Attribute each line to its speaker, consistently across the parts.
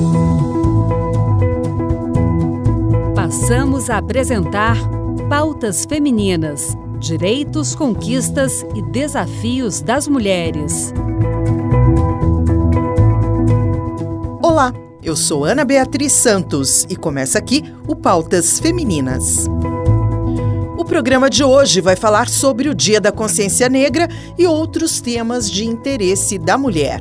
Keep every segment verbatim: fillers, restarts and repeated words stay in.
Speaker 1: Passamos a apresentar Pautas Femininas, Direitos, Conquistas e Desafios das Mulheres.
Speaker 2: Olá, eu sou Ana Beatriz Santos e começa aqui o Pautas Femininas. O programa de hoje vai falar sobre o Dia da Consciência Negra e outros temas de interesse da mulher.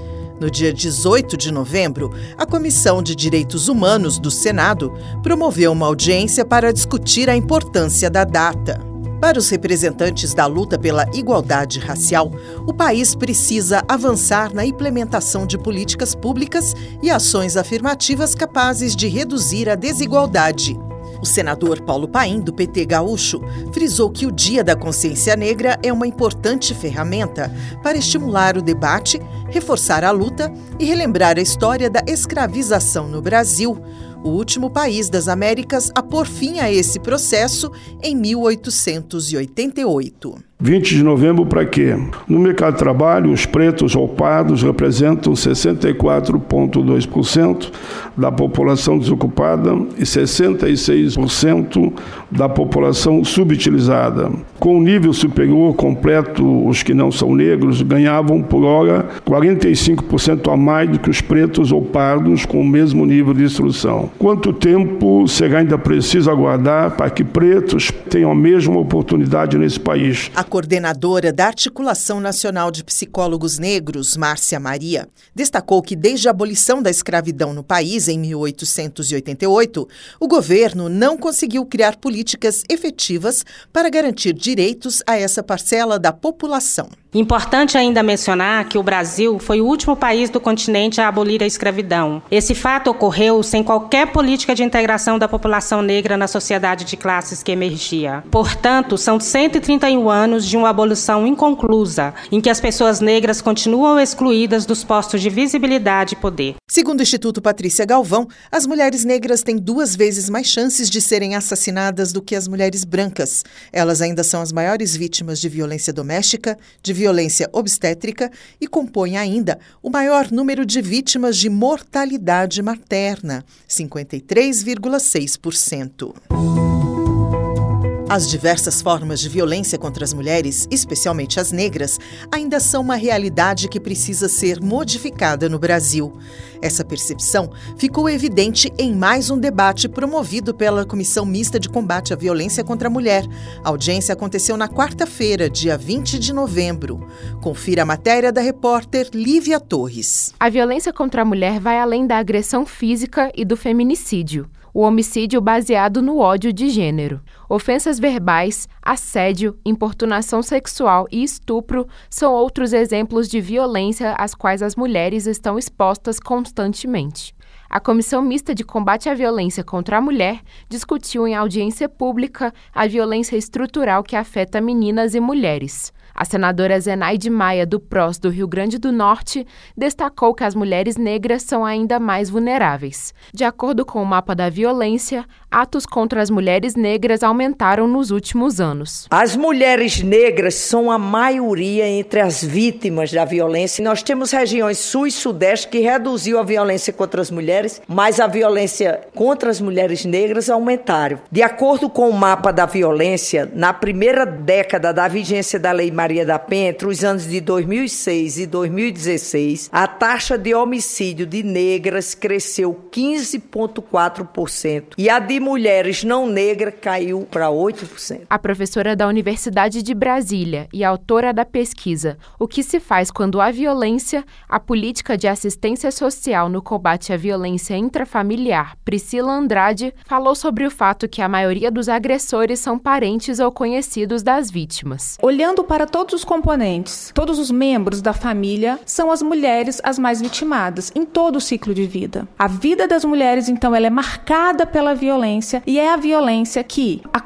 Speaker 2: No dia dezoito de novembro, a Comissão de Direitos Humanos do Senado promoveu uma audiência para discutir a importância da data. Para os representantes da luta pela igualdade racial, o país precisa avançar na implementação de políticas públicas e ações afirmativas capazes de reduzir a desigualdade. O senador Paulo Paim, do P T gaúcho, frisou que o Dia da Consciência Negra é uma importante ferramenta para estimular o debate, reforçar a luta e relembrar a história da escravização no Brasil, o último país das Américas a pôr fim a esse processo em mil oitocentos e oitenta e oito.
Speaker 3: vinte de novembro para quê? No mercado de trabalho, os pretos ou pardos representam sessenta e quatro vírgula dois por cento da população desocupada e sessenta e seis por cento da população subutilizada. Com um nível superior completo, os que não são negros ganhavam por hora quarenta e cinco por cento a mais do que os pretos ou pardos com o mesmo nível de instrução. Quanto tempo será ainda preciso aguardar para que pretos tenham a mesma oportunidade nesse país?
Speaker 2: A coordenadora da Articulação Nacional de Psicólogos Negros, Márcia Maria, destacou que desde a abolição da escravidão no país, em mil oitocentos e oitenta e oito, o governo não conseguiu criar políticas efetivas para garantir direitos a essa parcela da população.
Speaker 4: Importante ainda mencionar que o Brasil foi o último país do continente a abolir a escravidão. Esse fato ocorreu sem qualquer política de integração da população negra na sociedade de classes que emergia. Portanto, são cento e trinta e um anos de uma abolição inconclusa, em que as pessoas negras continuam excluídas dos postos de visibilidade e poder.
Speaker 2: Segundo o Instituto Patrícia Galvão, as mulheres negras têm duas vezes mais chances de serem assassinadas do que as mulheres brancas. Elas ainda são as maiores vítimas de violência doméstica, de violência obstétrica e compõem ainda o maior número de vítimas de mortalidade materna, cinquenta e três vírgula seis por cento. As diversas formas de violência contra as mulheres, especialmente as negras, ainda são uma realidade que precisa ser modificada no Brasil. Essa percepção ficou evidente em mais um debate promovido pela Comissão Mista de Combate à Violência contra a Mulher. A audiência aconteceu na quarta-feira, dia vinte de novembro. Confira a matéria da repórter Lívia Torres.
Speaker 5: A violência contra a mulher vai além da agressão física e do feminicídio. O homicídio baseado no ódio de gênero. Ofensas verbais, assédio, importunação sexual e estupro são outros exemplos de violência às quais as mulheres estão expostas constantemente. A Comissão Mista de Combate à Violência contra a Mulher discutiu em audiência pública a violência estrutural que afeta meninas e mulheres. A senadora Zenaide Maia, do P R O S do Rio Grande do Norte, destacou que as mulheres negras são ainda mais vulneráveis. De acordo com o mapa da violência, atos contra as mulheres negras aumentaram nos últimos anos.
Speaker 6: As mulheres negras são a maioria entre as vítimas da violência. Nós temos regiões sul e sudeste que reduziu a violência contra as mulheres, mas a violência contra as mulheres negras aumentaram. De acordo com o mapa da violência, na primeira década da vigência da Lei Maria da Penha, entre os anos de dois mil e seis e dois mil e dezesseis, a taxa de homicídio de negras cresceu quinze vírgula quatro por cento e a de mulheres não negras caiu para oito por cento.
Speaker 5: A professora da Universidade de Brasília e autora da pesquisa O que se faz quando há violência, a política de assistência social no combate à violência intrafamiliar, Priscila Andrade, falou sobre o fato que a maioria dos agressores são parentes ou conhecidos das vítimas.
Speaker 7: Olhando para todos os componentes, todos os membros da família, são as mulheres as mais vitimadas em todo o ciclo de vida. A vida das mulheres, então, ela é marcada pela violência e é a violência que a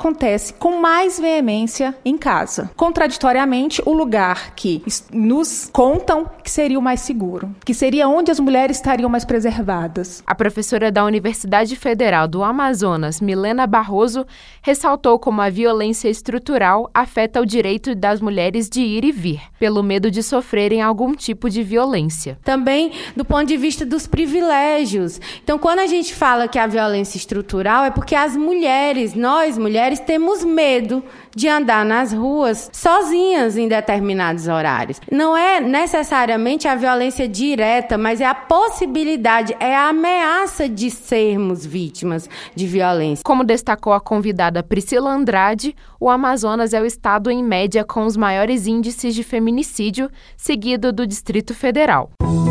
Speaker 7: acontece com mais veemência em casa. Contraditoriamente, o lugar que nos contam que seria o mais seguro, que seria onde as mulheres estariam mais preservadas.
Speaker 5: A professora da Universidade Federal do Amazonas, Milena Barroso, ressaltou como a violência estrutural afeta o direito das mulheres de ir e vir, pelo medo de sofrerem algum tipo de violência.
Speaker 8: Também do ponto de vista dos privilégios. Então, quando a gente fala que a violência estrutural, é porque as mulheres, nós mulheres, temos medo de andar nas ruas sozinhas em determinados horários. Não é necessariamente a violência direta, mas é a possibilidade, é a ameaça de sermos vítimas de violência.
Speaker 5: Como destacou a convidada Priscila Andrade, o Amazonas é o estado em média com os maiores índices de feminicídio, seguido do Distrito Federal.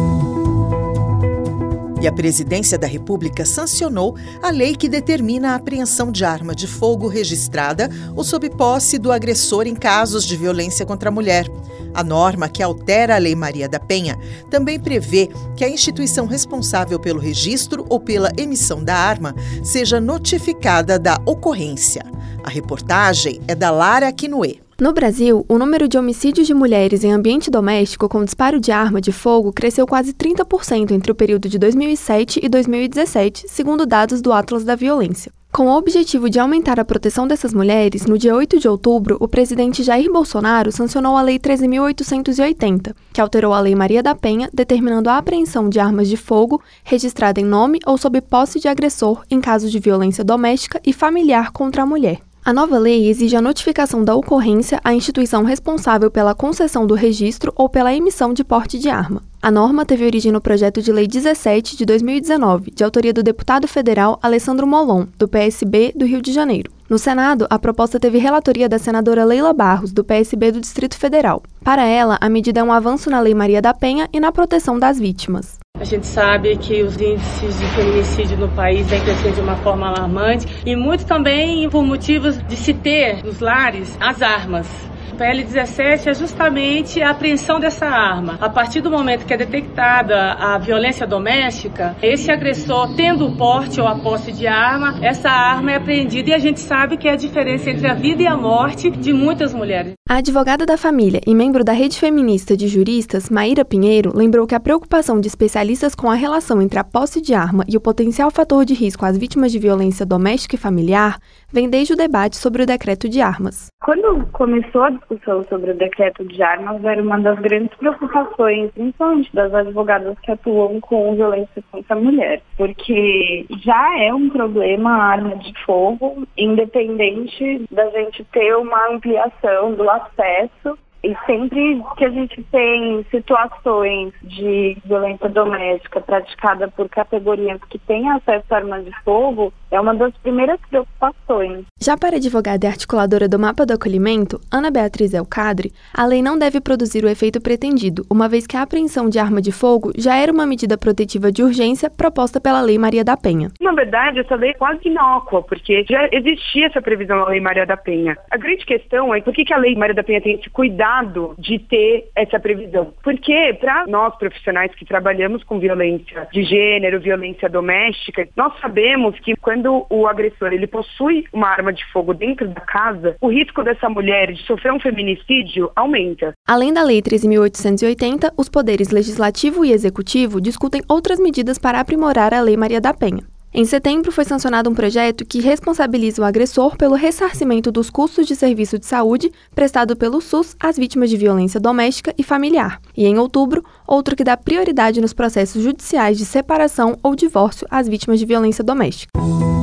Speaker 2: E a Presidência da República sancionou a lei que determina a apreensão de arma de fogo registrada ou sob posse do agressor em casos de violência contra a mulher. A norma, que altera a Lei Maria da Penha, também prevê que a instituição responsável pelo registro ou pela emissão da arma seja notificada da ocorrência. A reportagem é da Lara Quinoé.
Speaker 9: No Brasil, o número de homicídios de mulheres em ambiente doméstico com disparo de arma de fogo cresceu quase trinta por cento entre o período de dois mil e sete e dois mil e dezessete, segundo dados do Atlas da Violência. Com o objetivo de aumentar a proteção dessas mulheres, no dia oito de outubro, o presidente Jair Bolsonaro sancionou a Lei treze mil oitocentos e oitenta, que alterou a Lei Maria da Penha, determinando a apreensão de armas de fogo registrada em nome ou sob posse de agressor em casos de violência doméstica e familiar contra a mulher. A nova lei exige a notificação da ocorrência à instituição responsável pela concessão do registro ou pela emissão de porte de arma. A norma teve origem no projeto de lei dezessete de dois mil e dezenove, de autoria do deputado federal Alessandro Molon, do P S B do Rio de Janeiro. No Senado, a proposta teve relatoria da senadora Leila Barros, do P S B do Distrito Federal. Para ela, a medida é um avanço na Lei Maria da Penha e na proteção das vítimas.
Speaker 10: A gente sabe que os índices de feminicídio no país vêm crescendo de uma forma alarmante e muito também por motivos de se ter nos lares as armas. O P L dezessete é justamente a apreensão dessa arma. A partir do momento que é detectada a violência doméstica, esse agressor, tendo o porte ou a posse de arma, essa arma é apreendida e a gente sabe que é a diferença entre a vida e a morte de muitas mulheres.
Speaker 9: A advogada da família e membro da Rede Feminista de Juristas, Maíra Pinheiro, lembrou que a preocupação de especialistas com a relação entre a posse de arma e o potencial fator de risco às vítimas de violência doméstica e familiar vem desde o debate sobre o decreto de armas.
Speaker 11: Quando começou a discussão sobre o decreto de armas, era uma das grandes preocupações, principalmente das advogadas que atuam com violência contra a mulher, porque já é um problema a arma de fogo, independente da gente ter uma ampliação do acesso. E sempre que a gente tem situações de violência doméstica praticada por categorias que têm acesso à arma de fogo, é uma das primeiras preocupações.
Speaker 9: Já para a advogada e articuladora do Mapa do Acolhimento, Ana Beatriz Elcadre, a lei não deve produzir o efeito pretendido, uma vez que a apreensão de arma de fogo já era uma medida protetiva de urgência proposta pela Lei Maria da Penha.
Speaker 12: Na verdade, essa lei é quase inócua, porque já existia essa previsão na Lei Maria da Penha. A grande questão é por que a Lei Maria da Penha tem esse cuidado de ter essa previsão. Porque para nós profissionais que trabalhamos com violência de gênero, violência doméstica, nós sabemos que quando o agressor ele possui uma arma de fogo dentro da casa, o risco dessa mulher de sofrer um feminicídio aumenta.
Speaker 9: Além da Lei treze mil oitocentos e oitenta, os poderes legislativo e executivo discutem outras medidas para aprimorar a Lei Maria da Penha. Em setembro, foi sancionado um projeto que responsabiliza o agressor pelo ressarcimento dos custos de serviço de saúde prestado pelo SUS às vítimas de violência doméstica e familiar. E em outubro, outro que dá prioridade nos processos judiciais de separação ou divórcio às vítimas de violência doméstica.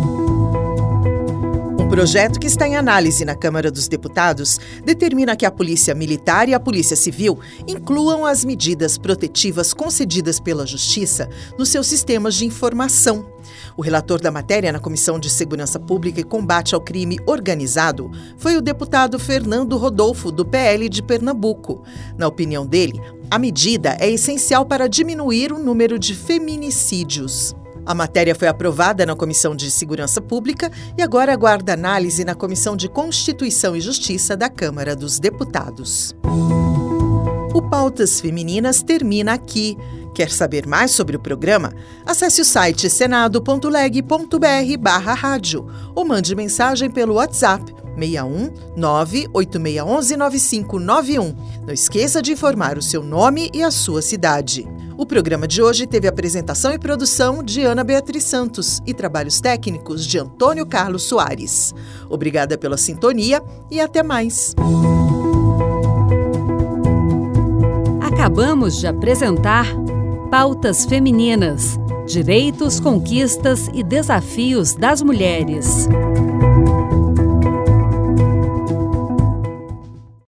Speaker 2: Um projeto que está em análise na Câmara dos Deputados determina que a Polícia Militar e a Polícia Civil incluam as medidas protetivas concedidas pela Justiça nos seus sistemas de informação. O relator da matéria na Comissão de Segurança Pública e Combate ao Crime Organizado foi o deputado Fernando Rodolfo, do P L de Pernambuco. Na opinião dele, a medida é essencial para diminuir o número de feminicídios. A matéria foi aprovada na Comissão de Segurança Pública e agora aguarda análise na Comissão de Constituição e Justiça da Câmara dos Deputados. O Pautas Femininas termina aqui. Quer saber mais sobre o programa? Acesse o site senado ponto leg ponto br barra rádio ou mande mensagem pelo WhatsApp seis um nove oito seis um um nove cinco nove um. Não esqueça de informar o seu nome e a sua cidade. O programa de hoje teve apresentação e produção de Ana Beatriz Santos e trabalhos técnicos de Antônio Carlos Soares. Obrigada pela sintonia e até mais.
Speaker 1: Acabamos de apresentar Pautas Femininas, Direitos, Conquistas e Desafios das Mulheres.